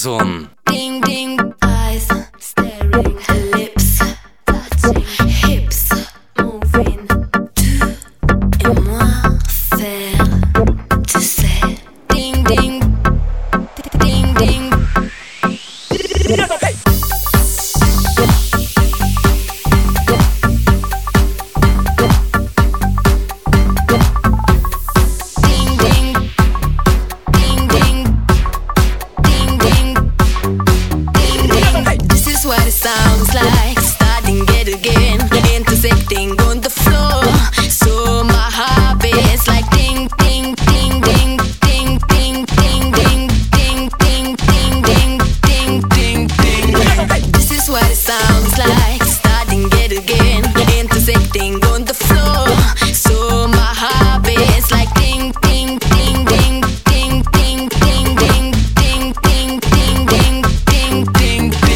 Jason. Ding ding, eyes staring, lips touching, hips moving. Tu et moi faire, tu sais. Ding ding, ding ding. What it sounds like, starting it again, intersecting on the floor. So my heart beats like ding ding ding ding ding ding ding ding ding ding ding ding ding ding ding. This is what it sounds like, starting it again, intersecting on the floor. So my heart beats like ding ding ding ding ding ding ding ding ding ding ding ding ding ding.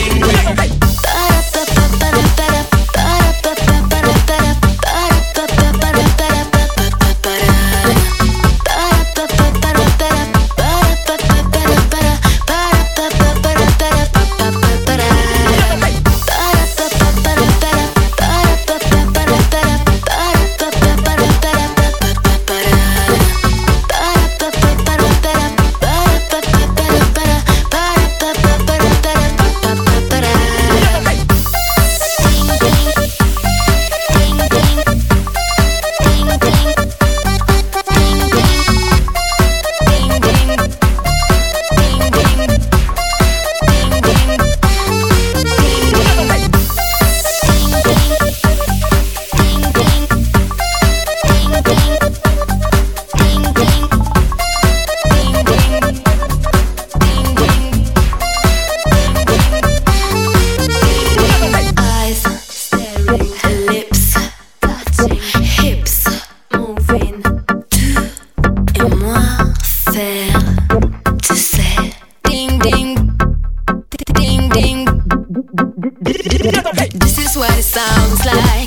This is what it sounds like.